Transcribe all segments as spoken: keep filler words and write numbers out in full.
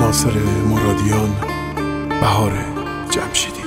ناصر مرادیان، بهار جمشیدی.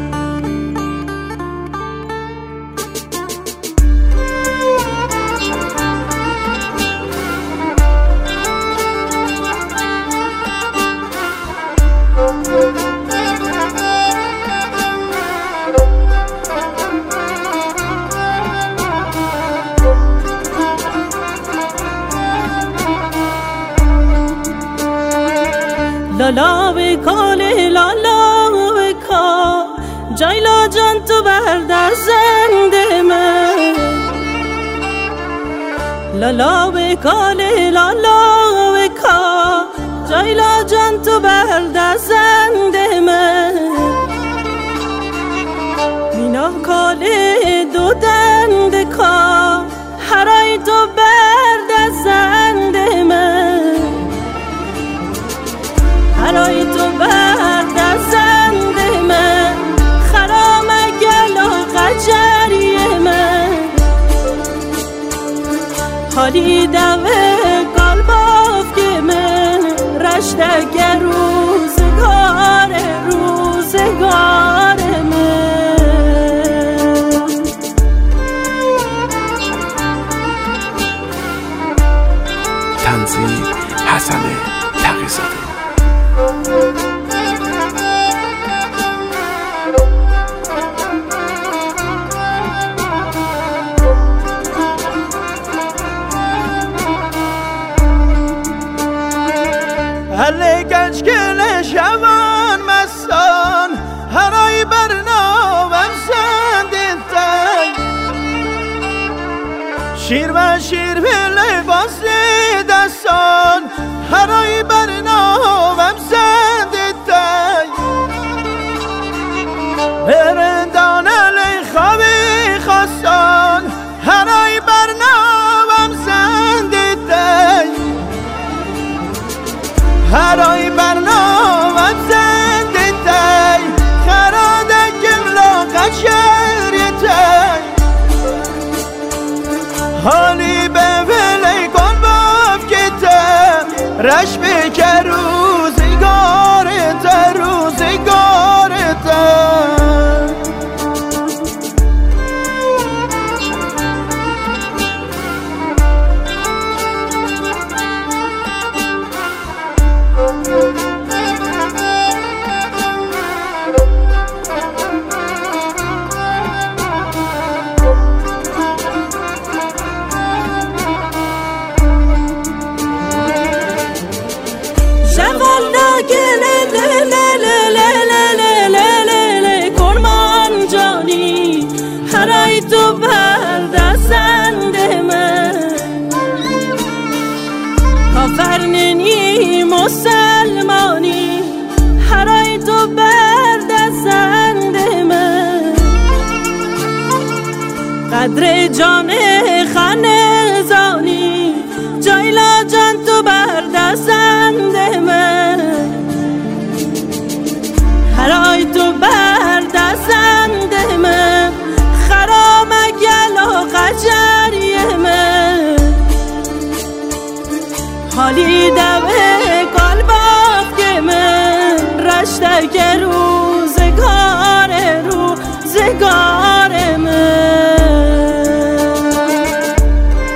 لالا بکاله لالا بکا جایلا جان تو بردر زنده من. لالا بکاله لالا بکا جایلا جان تو بردر زنده من. مینا کاله دو دنده کا هرای تو بردر زنده من. هرای تو برد از زنده من خرام گل و قجری من. حالی دوه قلباف که من رشتگ روزگار روزگار من. تنظیم حسن تقی‌زاده. هله گنج گل شوان مستان هرای برنامم سندتن. شیر و شیر به لباس دستان هرای برنامم سندتن. برندان علی خوابی خواستان هرای برنامم سندتن. هرای برنامم سندتن خراده گملا قشریتن. حالی به ولی کن باف کتن رشبه که روزگارت روزگارت. هرای تو برد زنده من کافر نی مسلمانی. هرای تو برد زنده من قدر جان خانزانی. جایلا جان تو برد زنده من. هرای تو برد زنده من خرام گل و قجری من. حالی دوه قلباف که من رشتگ روزگار روزگار من.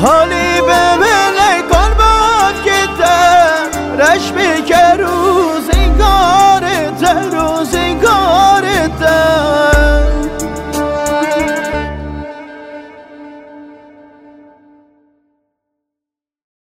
حالی به من کن باف کته رشمی